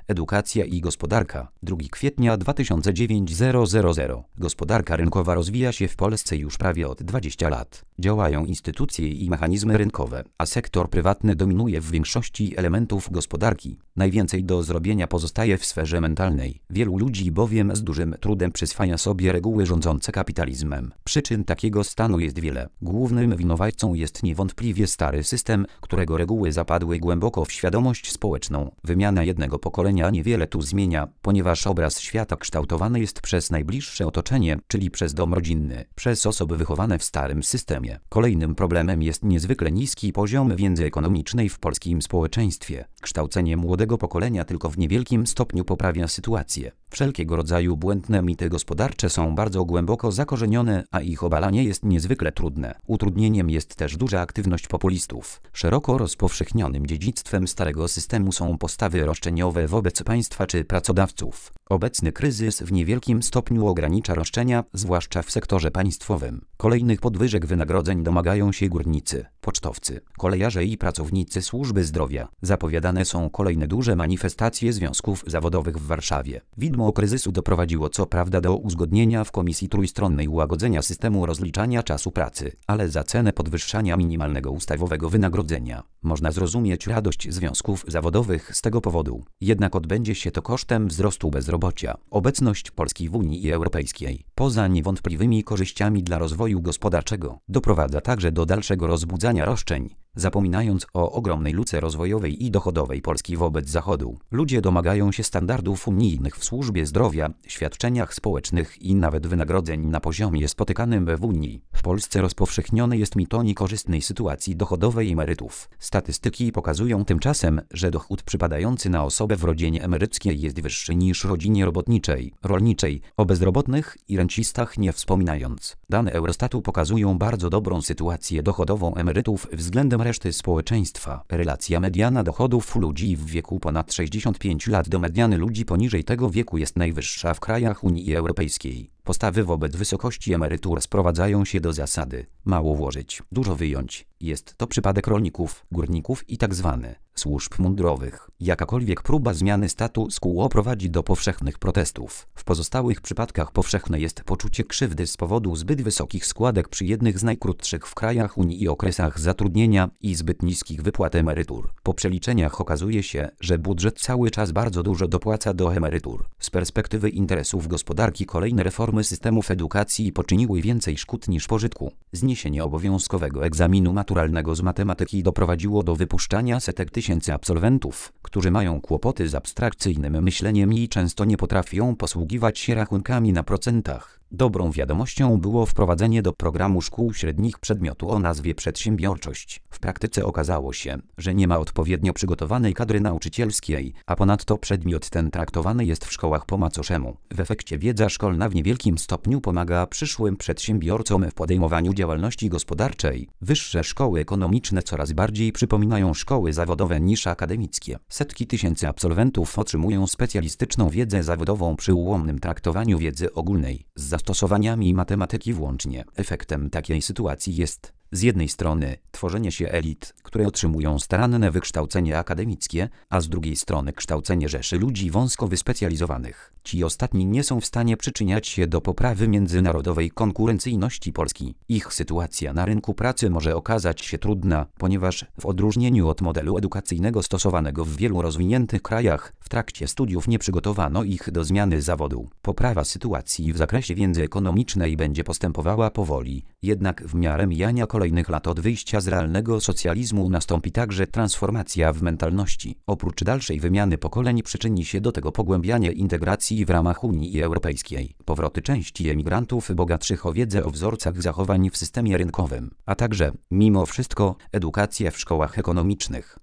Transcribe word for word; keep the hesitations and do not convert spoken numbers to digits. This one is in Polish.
Edukacja i gospodarka. drugiego kwietnia dwa tysiące dziewiątego. Gospodarka rynkowa rozwija się w Polsce już prawie od dwudziestu lat. Działają instytucje i mechanizmy rynkowe, a sektor prywatny dominuje w większości elementów gospodarki. Najwięcej do zrobienia pozostaje w sferze mentalnej. Wielu ludzi bowiem z dużym trudem przyswaja sobie reguły rządzące kapitalizmem. Przyczyn takiego stanu jest wiele. Głównym winowajcą jest niewątpliwie stary system, którego reguły zapadły głęboko w świadomość społeczną. Wymiana jednego pokolenia niewiele tu zmienia, ponieważ obraz świata kształtowany jest przez najbliższe otoczenie, czyli przez dom rodzinny, przez osoby wychowane w starym systemie. Kolejnym problemem jest niezwykle niski poziom wiedzy ekonomicznej w polskim społeczeństwie. Kształcenie młodego pokolenia tylko w niewielkim stopniu poprawia sytuację. Wszelkiego rodzaju błędne mity gospodarcze są bardzo głęboko zakorzenione, a ich obalanie jest niezwykle trudne. Utrudnieniem jest też duża aktywność populistów. Szeroko rozpowszechnionym dziedzictwem starego systemu są postawy roszczeniowe wobec państwa czy pracodawców. Obecny kryzys w niewielkim stopniu ogranicza roszczenia, zwłaszcza w sektorze państwowym. Kolejnych podwyżek wynagrodzeń domagają się górnicy, pocztowcy, kolejarze i pracownicy służby zdrowia. Zapowiadane są kolejne duże manifestacje związków zawodowych w Warszawie. Widmo kryzysu doprowadziło co prawda do uzgodnienia w Komisji Trójstronnej ułagodzenia systemu rozliczania czasu pracy, ale za cenę podwyższania minimalnego ustawowego wynagrodzenia. Można zrozumieć radość związków zawodowych z tego powodu. Jednak odbędzie się to kosztem wzrostu bezrobocia. Obecność Polski w Unii Europejskiej, poza niewątpliwymi korzyściami dla rozwoju gospodarczego, doprowadza także do dalszego rozbudzania roszczeń, zapominając o ogromnej luce rozwojowej i dochodowej Polski wobec Zachodu. Ludzie domagają się standardów unijnych w służbie zdrowia, świadczeniach społecznych i nawet wynagrodzeń na poziomie spotykanym w Unii. W Polsce rozpowszechniony jest mit o niekorzystnej sytuacji dochodowej emerytów. Statystyki pokazują tymczasem, że dochód przypadający na osobę w rodzinie emeryckiej jest wyższy niż w rodzinie robotniczej, rolniczej, o bezrobotnych i rencistach nie wspominając. Dane Eurostatu pokazują bardzo dobrą sytuację dochodową emerytów względem reszty społeczeństwa. Relacja mediana dochodów ludzi w wieku ponad sześćdziesiąt pięć lat do mediany ludzi poniżej tego wieku jest najwyższa w krajach Unii Europejskiej. Postawy wobec wysokości emerytur sprowadzają się do zasady: mało włożyć, dużo wyjąć. Jest to przypadek rolników, górników i tzw. służb mundurowych. Jakakolwiek próba zmiany status quo prowadzi do powszechnych protestów. W pozostałych przypadkach powszechne jest poczucie krzywdy z powodu zbyt wysokich składek przy jednych z najkrótszych w krajach Unii okresach zatrudnienia i zbyt niskich wypłat emerytur. Po przeliczeniach okazuje się, że budżet cały czas bardzo dużo dopłaca do emerytur. Z perspektywy interesów gospodarki kolejne reformy systemów edukacji poczyniły więcej szkód niż pożytku. Zniesienie obowiązkowego egzaminu maturalnego z matematyki doprowadziło do wypuszczania setek tysięcy absolwentów, którzy mają kłopoty z abstrakcyjnym myśleniem i często nie potrafią posługiwać się rachunkami na procentach. Dobrą wiadomością było wprowadzenie do programu szkół średnich przedmiotu o nazwie przedsiębiorczość. W praktyce okazało się, że nie ma odpowiednio przygotowanej kadry nauczycielskiej, a ponadto przedmiot ten traktowany jest w szkołach po macoszemu. W efekcie wiedza szkolna w niewielkim stopniu pomaga przyszłym przedsiębiorcom w podejmowaniu działalności gospodarczej. Wyższe szkoły ekonomiczne coraz bardziej przypominają szkoły zawodowe niż akademickie. Setki tysięcy absolwentów otrzymują specjalistyczną wiedzę zawodową przy ułomnym traktowaniu wiedzy ogólnej, z zastosowaniami matematyki włącznie. Efektem takiej sytuacji jest z jednej strony tworzenie się elit, które otrzymują staranne wykształcenie akademickie, a z drugiej strony kształcenie rzeszy ludzi wąsko wyspecjalizowanych. Ci ostatni nie są w stanie przyczyniać się do poprawy międzynarodowej konkurencyjności Polski. Ich sytuacja na rynku pracy może okazać się trudna, ponieważ w odróżnieniu od modelu edukacyjnego stosowanego w wielu rozwiniętych krajach, w trakcie studiów nie przygotowano ich do zmiany zawodu. Poprawa sytuacji w zakresie wiedzy ekonomicznej będzie postępowała powoli, jednak w miarę mijania kolejnych lat od wyjścia z realnego socjalizmu nastąpi także transformacja w mentalności. Oprócz dalszej wymiany pokoleń przyczyni się do tego pogłębianie integracji w ramach Unii Europejskiej, powroty części emigrantów bogatszych o wiedzę o wzorcach zachowań w systemie rynkowym, a także, mimo wszystko, edukacja w szkołach ekonomicznych.